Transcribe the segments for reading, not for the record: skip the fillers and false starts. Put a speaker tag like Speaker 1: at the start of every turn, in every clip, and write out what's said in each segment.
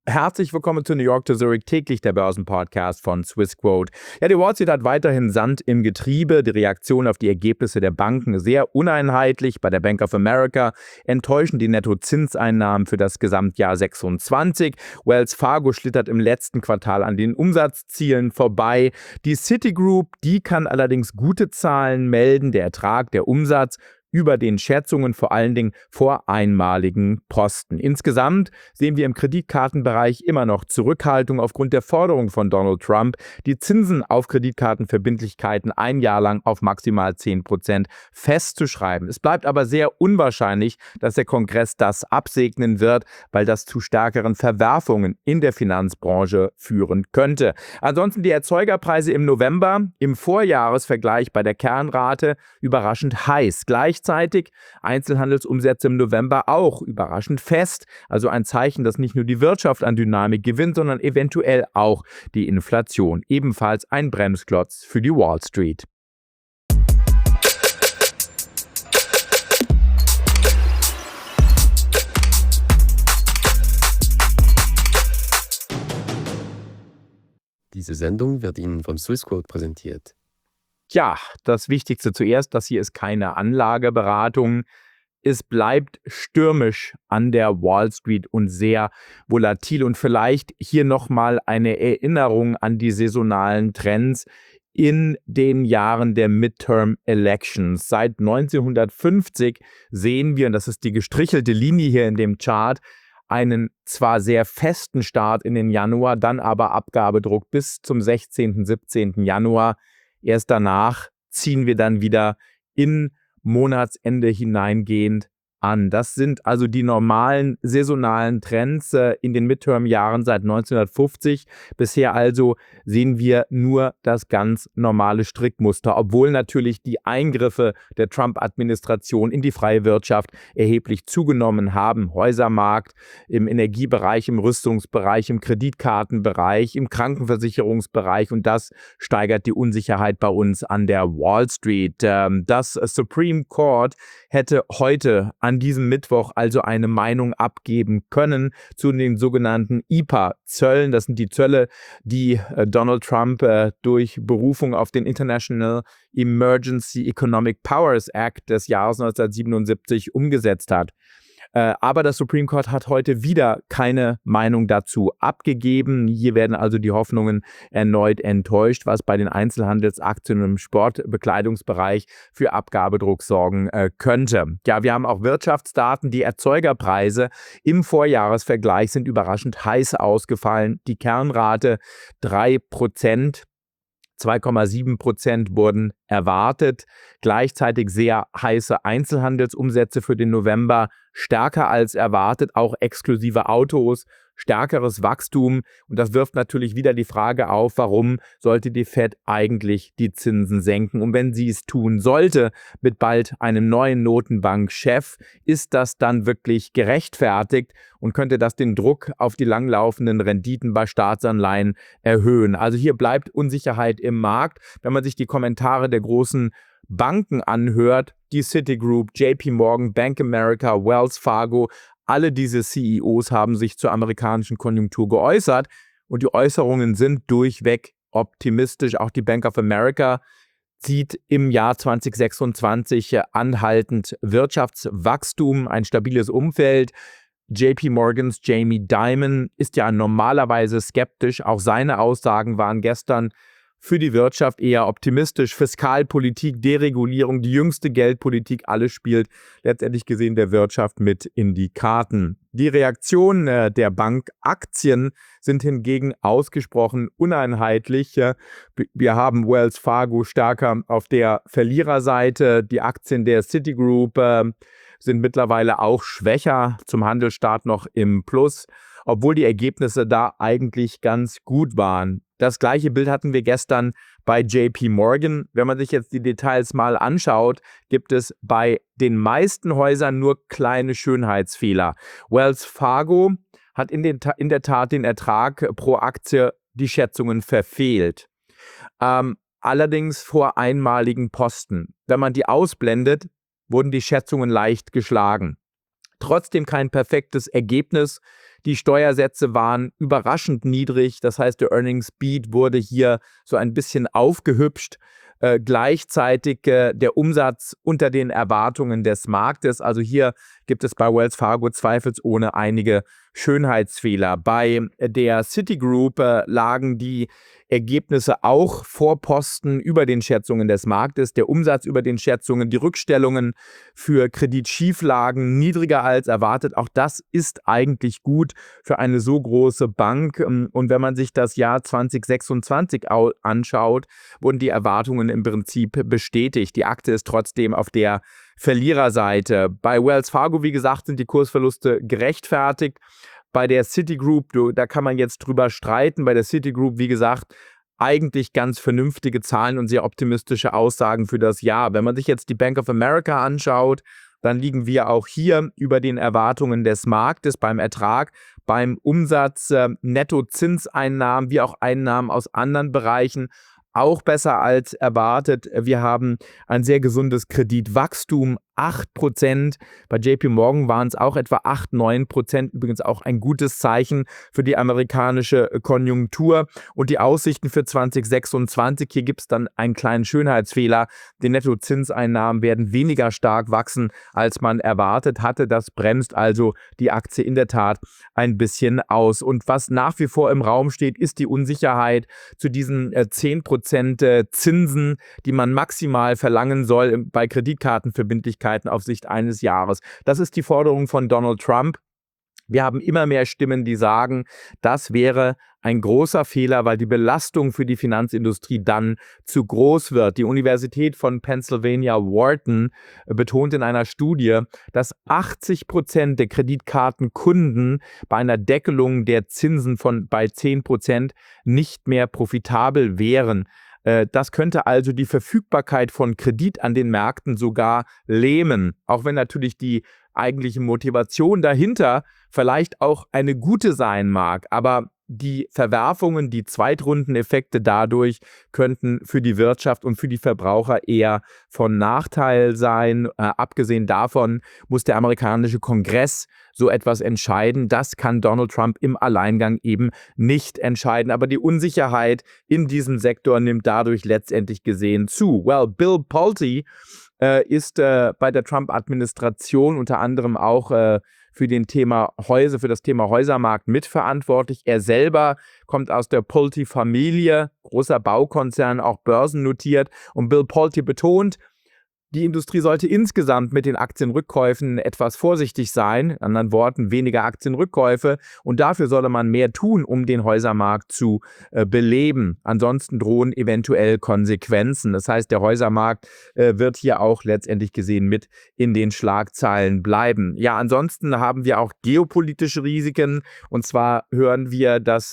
Speaker 1: Herzlich willkommen zu New York to Zurich, täglich der Börsenpodcast von Swissquote. Ja, die Wall Street hat weiterhin Sand im Getriebe. Die Reaktion auf die Ergebnisse der Banken sehr uneinheitlich. Bei der Bank of America enttäuschen die Nettozinseinnahmen für das Gesamtjahr 26. Wells Fargo schlittert im letzten Quartal an den Umsatzzielen vorbei. Die Citigroup, die kann allerdings gute Zahlen melden. Der Ertrag, der Umsatz über den Schätzungen, vor allen Dingen vor einmaligen Posten. Insgesamt sehen wir im Kreditkartenbereich immer noch Zurückhaltung aufgrund der Forderung von Donald Trump, die Zinsen auf Kreditkartenverbindlichkeiten ein Jahr lang auf maximal 10% festzuschreiben. Es bleibt aber sehr unwahrscheinlich, dass der Kongress das absegnen wird, weil das zu stärkeren Verwerfungen in der Finanzbranche führen könnte. Ansonsten die Erzeugerpreise im November im Vorjahresvergleich bei der Kernrate überraschend heiß. Gleichzeitig Einzelhandelsumsätze im November auch überraschend fest. Also ein Zeichen, dass nicht nur die Wirtschaft an Dynamik gewinnt, sondern eventuell auch die Inflation. Ebenfalls ein Bremsklotz für die Wall Street.
Speaker 2: Diese Sendung wird Ihnen von Swissquote präsentiert.
Speaker 1: Ja, das Wichtigste zuerst, das hier ist keine Anlageberatung. Es bleibt stürmisch an der Wall Street und sehr volatil. Und vielleicht hier nochmal eine Erinnerung an die saisonalen Trends in den Jahren der Midterm Elections. Seit 1950 sehen wir, und das ist die gestrichelte Linie hier in dem Chart, einen zwar sehr festen Start in den Januar, dann aber Abgabedruck bis zum 16., 17. Januar. Erst danach ziehen wir dann wieder in Monatsende hineingehend an. Das sind also die normalen saisonalen Trends in den Midterm-Jahren seit 1950. Bisher also sehen wir nur das ganz normale Strickmuster, obwohl natürlich die Eingriffe der Trump-Administration in die freie Wirtschaft erheblich zugenommen haben. Häusermarkt, im Energiebereich, im Rüstungsbereich, im Kreditkartenbereich, im Krankenversicherungsbereich, und das steigert die Unsicherheit bei uns an der Wall Street. Das Supreme Court hätte heute an diesem Mittwoch also eine Meinung abgeben können zu den sogenannten IEEPA-Zöllen. Das sind die Zölle, die Donald Trump durch Berufung auf den International Emergency Economic Powers Act des Jahres 1977 umgesetzt hat. Aber das Supreme Court hat heute wieder keine Meinung dazu abgegeben. Hier werden also die Hoffnungen erneut enttäuscht, was bei den Einzelhandelsaktien im Sportbekleidungsbereich für Abgabedruck sorgen könnte. Ja, wir haben auch Wirtschaftsdaten. Die Erzeugerpreise im Vorjahresvergleich sind überraschend heiß ausgefallen. Die Kernrate 3%. 2,7% wurden erwartet. Gleichzeitig sehr heiße Einzelhandelsumsätze für den November, stärker als erwartet, auch exklusive Autos, stärkeres Wachstum. Und das wirft natürlich wieder die Frage auf, warum sollte die Fed eigentlich die Zinsen senken? Und wenn sie es tun sollte, mit bald einem neuen Notenbankchef, ist das dann wirklich gerechtfertigt und könnte das den Druck auf die langlaufenden Renditen bei Staatsanleihen erhöhen? Also hier bleibt Unsicherheit im Markt. Wenn man sich die Kommentare der großen Banken anhört, die Citigroup, JP Morgan, Bank America, Wells Fargo, alle diese CEOs haben sich zur amerikanischen Konjunktur geäußert und die Äußerungen sind durchweg optimistisch. Auch die Bank of America sieht im Jahr 2026 anhaltend Wirtschaftswachstum, ein stabiles Umfeld. JP Morgans Jamie Dimon ist ja normalerweise skeptisch. Auch seine Aussagen waren gestern für die Wirtschaft eher optimistisch. Fiskalpolitik, Deregulierung, die jüngste Geldpolitik, alles spielt letztendlich gesehen der Wirtschaft mit in die Karten. Die Reaktionen der Bankaktien sind hingegen ausgesprochen uneinheitlich. Wir haben Wells Fargo stärker auf der Verliererseite. Die Aktien der Citigroup sind mittlerweile auch schwächer, zum Handelsstart noch im Plus, obwohl die Ergebnisse da eigentlich ganz gut waren. Das gleiche Bild hatten wir gestern bei JP Morgan. Wenn man sich jetzt die Details mal anschaut, gibt es bei den meisten Häusern nur kleine Schönheitsfehler. Wells Fargo hat in der Tat den Ertrag pro Aktie die Schätzungen verfehlt. Allerdings vor einmaligen Posten. Wenn man die ausblendet, wurden die Schätzungen leicht geschlagen. Trotzdem kein perfektes Ergebnis. Die Steuersätze waren überraschend niedrig. Das heißt, der Earnings Beat wurde hier so ein bisschen aufgehübscht. Gleichzeitig der Umsatz unter den Erwartungen des Marktes. Also hier gibt es bei Wells Fargo zweifelsohne einige Schönheitsfehler. Bei der Citigroup lagen die Ergebnisse auch vor Posten über den Schätzungen des Marktes, der Umsatz über den Schätzungen, die Rückstellungen für Kreditschieflagen niedriger als erwartet. Auch das ist eigentlich gut für eine so große Bank. Und wenn man sich das Jahr 2026 anschaut, wurden die Erwartungen im Prinzip bestätigt. Die Aktie ist trotzdem auf der Verliererseite. Bei Wells Fargo, wie gesagt, sind die Kursverluste gerechtfertigt. Bei der Citigroup, da kann man jetzt drüber streiten. Bei der Citigroup, wie gesagt, eigentlich ganz vernünftige Zahlen und sehr optimistische Aussagen für das Jahr. Wenn man sich jetzt die Bank of America anschaut, dann liegen wir auch hier über den Erwartungen des Marktes beim Ertrag, beim Umsatz, Nettozinseinnahmen wie auch Einnahmen aus anderen Bereichen. Auch besser als erwartet. Wir haben ein sehr gesundes Kreditwachstum, 8%. Bei JP Morgan waren es auch etwa 8-9%. Übrigens auch ein gutes Zeichen für die amerikanische Konjunktur. Und die Aussichten für 2026, hier gibt es dann einen kleinen Schönheitsfehler. Die Nettozinseinnahmen werden weniger stark wachsen, als man erwartet hatte. Das bremst also die Aktie in der Tat ein bisschen aus. Und was nach wie vor im Raum steht, ist die Unsicherheit zu diesen 10% Zinsen, die man maximal verlangen soll bei Kreditkartenverbindlichkeiten auf Sicht eines Jahres. Das ist die Forderung von Donald Trump. Wir haben immer mehr Stimmen, die sagen, das wäre ein großer Fehler, weil die Belastung für die Finanzindustrie dann zu groß wird. Die Universität von Pennsylvania Wharton betont in einer Studie, dass 80% der Kreditkartenkunden bei einer Deckelung der Zinsen bei 10% nicht mehr profitabel wären. Das könnte also die Verfügbarkeit von Kredit an den Märkten sogar lähmen, auch wenn natürlich die eigentliche Motivation dahinter vielleicht auch eine gute sein mag, aber die Verwerfungen, die Zweitrundeneffekte dadurch könnten für die Wirtschaft und für die Verbraucher eher von Nachteil sein. Abgesehen davon muss der amerikanische Kongress so etwas entscheiden. Das kann Donald Trump im Alleingang eben nicht entscheiden. Aber die Unsicherheit in diesem Sektor nimmt dadurch letztendlich gesehen zu. Well, Bill Pulte ist bei der Trump-Administration unter anderem auch für das Thema Häusermarkt mitverantwortlich. Er selber kommt aus der Pulte-Familie, großer Baukonzern, auch börsennotiert. Und Bill Pulte betont, die Industrie sollte insgesamt mit den Aktienrückkäufen etwas vorsichtig sein. In anderen Worten, weniger Aktienrückkäufe. Und dafür solle man mehr tun, um den Häusermarkt zu beleben. Ansonsten drohen eventuell Konsequenzen. Das heißt, der Häusermarkt wird hier auch letztendlich gesehen mit in den Schlagzeilen bleiben. Ja, ansonsten haben wir auch geopolitische Risiken. Und zwar hören wir, dass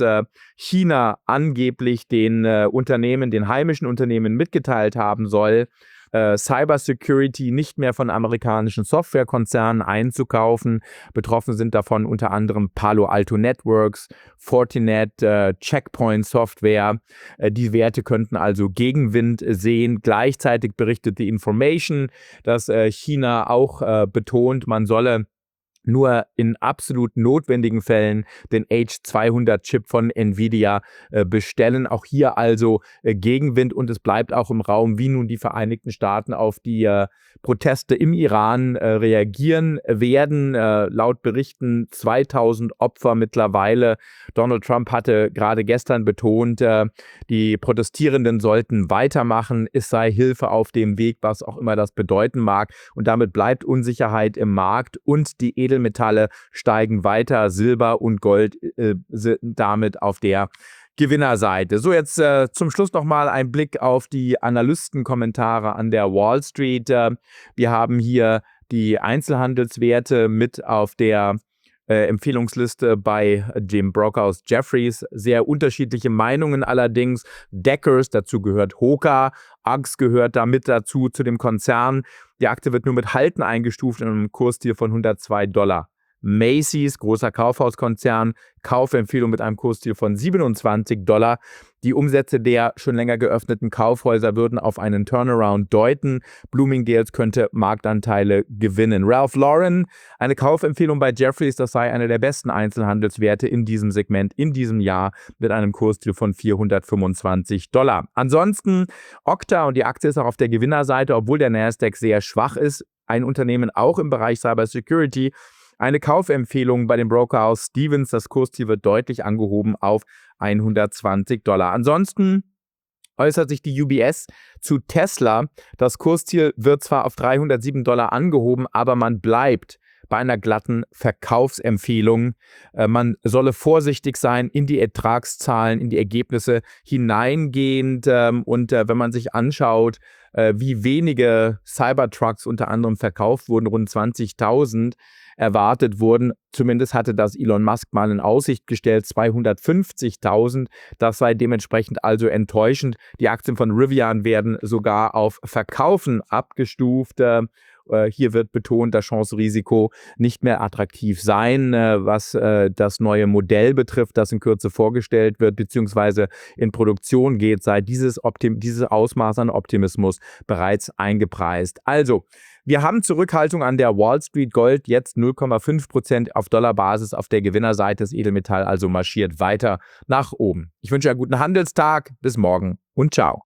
Speaker 1: China angeblich den heimischen Unternehmen mitgeteilt haben soll, Cybersecurity nicht mehr von amerikanischen Softwarekonzernen einzukaufen. Betroffen sind davon unter anderem Palo Alto Networks, Fortinet, Checkpoint Software. Die Werte könnten also Gegenwind sehen. Gleichzeitig berichtet die Information, dass China auch betont, man solle nur in absolut notwendigen Fällen den H200-Chip von Nvidia bestellen. Auch hier also Gegenwind und es bleibt auch im Raum, wie nun die Vereinigten Staaten auf die Proteste im Iran reagieren werden. Laut Berichten 2000 Opfer mittlerweile. Donald Trump hatte gerade gestern betont, die Protestierenden sollten weitermachen. Es sei Hilfe auf dem Weg, was auch immer das bedeuten mag. Und damit bleibt Unsicherheit im Markt und die Edelmetalle steigen weiter. Silber und Gold sind damit auf der Gewinnerseite. So, jetzt zum Schluss nochmal ein Blick auf die Analystenkommentare an der Wall Street. Wir haben hier die Einzelhandelswerte mit auf der Empfehlungsliste bei Jim Brock aus Jefferies. Sehr unterschiedliche Meinungen allerdings. Deckers, dazu gehört Hoka, Uggs gehört damit dazu, zu dem Konzern. Die Aktie wird nur mit Halten eingestuft in einem Kursziel von $102. Macy's, großer Kaufhauskonzern, Kaufempfehlung mit einem Kursziel von $27. Die Umsätze der schon länger geöffneten Kaufhäuser würden auf einen Turnaround deuten. Bloomingdale's könnte Marktanteile gewinnen. Ralph Lauren, eine Kaufempfehlung bei Jefferies, das sei eine der besten Einzelhandelswerte in diesem Segment in diesem Jahr mit einem Kursziel von $425. Ansonsten Okta, und die Aktie ist auch auf der Gewinnerseite, obwohl der Nasdaq sehr schwach ist, ein Unternehmen auch im Bereich Cybersecurity. Eine Kaufempfehlung bei dem Brokerhaus Stephens. Das Kursziel wird deutlich angehoben auf $120. Ansonsten äußert sich die UBS zu Tesla. Das Kursziel wird zwar auf $307 angehoben, aber man bleibt bei einer glatten Verkaufsempfehlung. Man solle vorsichtig sein in die Ertragszahlen, in die Ergebnisse hineingehend. Und wenn man sich anschaut, wie wenige Cybertrucks unter anderem verkauft wurden, rund 20.000 erwartet wurden. Zumindest hatte das Elon Musk mal in Aussicht gestellt, 250.000. Das sei dementsprechend also enttäuschend. Die Aktien von Rivian werden sogar auf Verkaufen abgestuft. Hier wird betont, das Chance-Risiko nicht mehr attraktiv sein, was das neue Modell betrifft, das in Kürze vorgestellt wird bzw. in Produktion geht, sei dieses Ausmaß an Optimismus bereits eingepreist. Also, wir haben Zurückhaltung an der Wall Street. Gold jetzt 0,5% auf Dollarbasis auf der Gewinnerseite. Das Edelmetall also marschiert weiter nach oben. Ich wünsche einen guten Handelstag. Bis morgen und ciao.